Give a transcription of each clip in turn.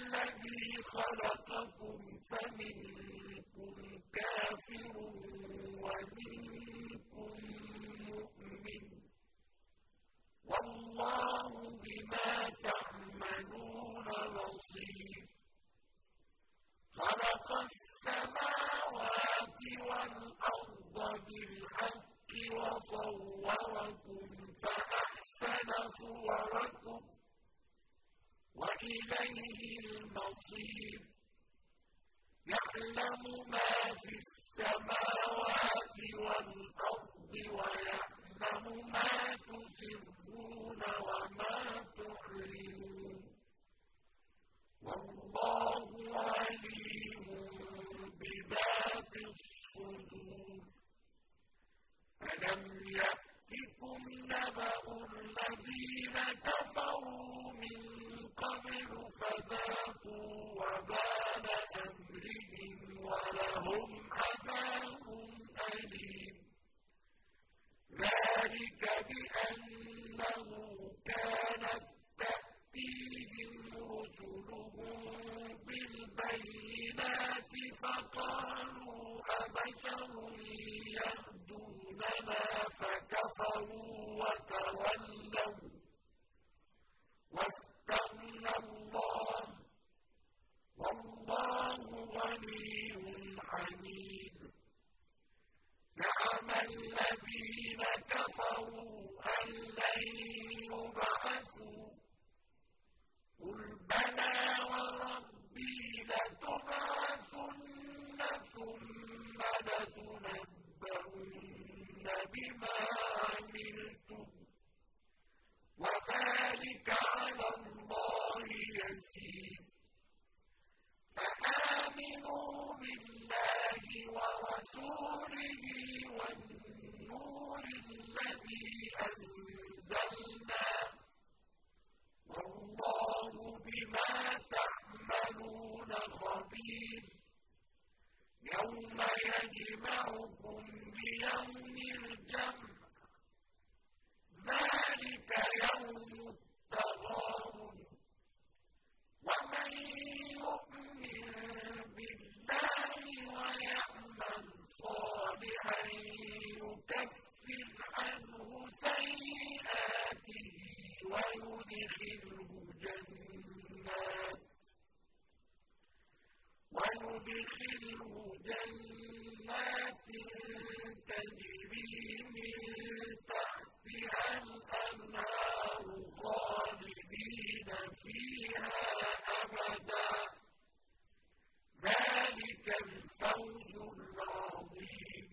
الذي خلقكم فمنكم كافر ومنكم مؤمن والله بما تعملون بصير خلق السماوات والأرض بالحق وصوركم فأحسن صوركم وإليه المصير يعلم ما في السماوات والأرض ويعلم ما تسرون وما تعلنون والله عليم بذات الصدور ألم يأتكم نبأ الذين كفروا من قبل فذاقوا وبال أمرهم ولهم عذاب أليم ذلك بأنه كانت تأتيهم رسلهم بالبينات فقالوا أبشر يهدوننا فكفروا وتولوا واستغنى الله والله غني حميد زعم الذين كفروا أن لن يبعثوا قل بلى وربي لتبعثن ثم لتنبؤن بما عملتم وذلك على الله يسير فآمنوا بالله ورسوله والنور الذي أنزلنا والله بما تعملون خبير يوم يجمعكم ليوم الجمع ذلك يوم التغابن ومن يؤمن بالله ويعمل صالحا يكفر عنه سيئاته ويدخله جنات تجري من تحتها الأنهار خالدين فيها أبدا ذلك الفوز العظيم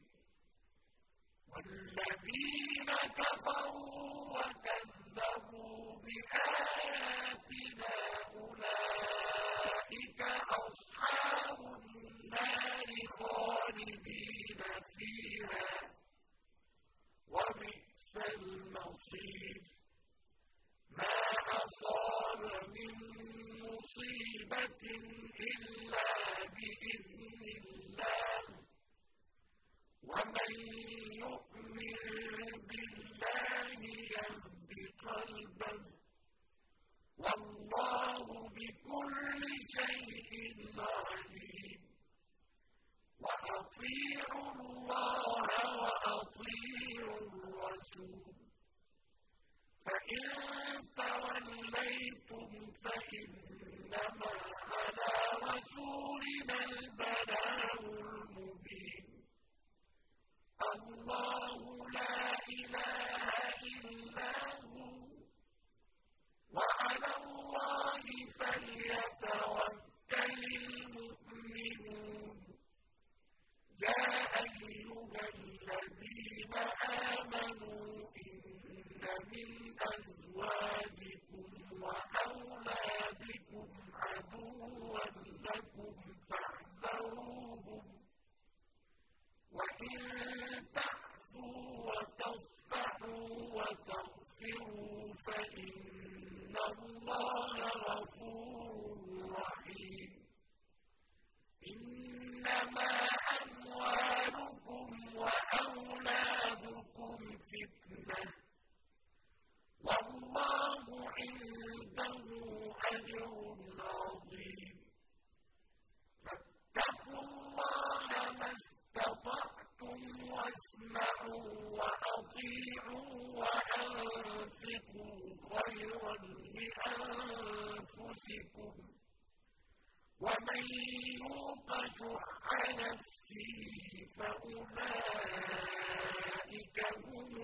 والذين كفروا وكذبوا بآياتنا أولئك أصحاب النار خالدين فيها وبئس المصير ما أصاب من مصيبة إلا بإذن الله ومن يؤمن بالله يهد قلبه والله بكل شيء عليم وأطيعوا الله وأطيعوا الرسول فإن توليتم فإنما على رسولنا البلاغ المبين الله لا إله إلا هو وعلى الله فليتوكل المؤمنون فَأُولَٰئِكَ هُمُ